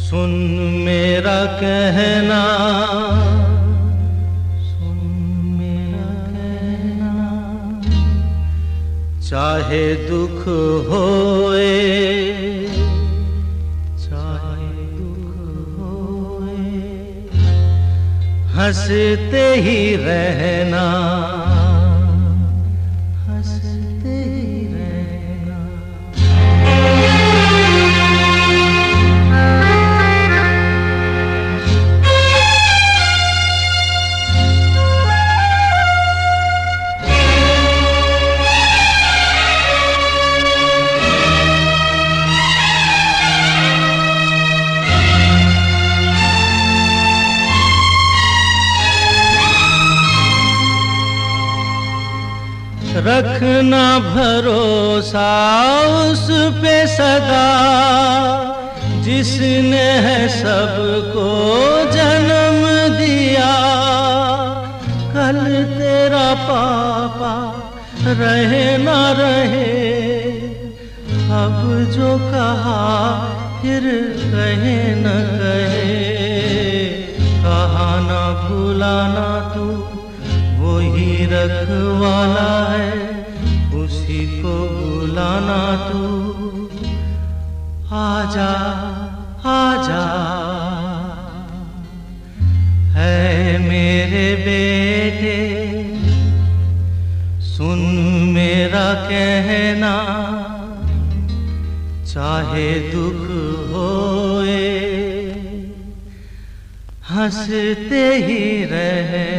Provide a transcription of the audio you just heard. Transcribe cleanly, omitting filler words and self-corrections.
सुन मेरा कहना, सुन मेरा कहना, चाहे दुख होए, चाहे दुख होए, हंसते ही रहना, हंसते ही रहना। रखना भरोसा उस पे सदा, जिसने है सबको जन्म दिया। कल तेरा पापा रहे ना रहे, अब जो कहा फिर कहे न कहे। कहा ना भुलाना तू वही रखवाला है, उसी को बुलाना तू। आजा आजा है मेरे बेटे, सुन मेरा कहना, चाहे दुख होए हंसते ही रहे।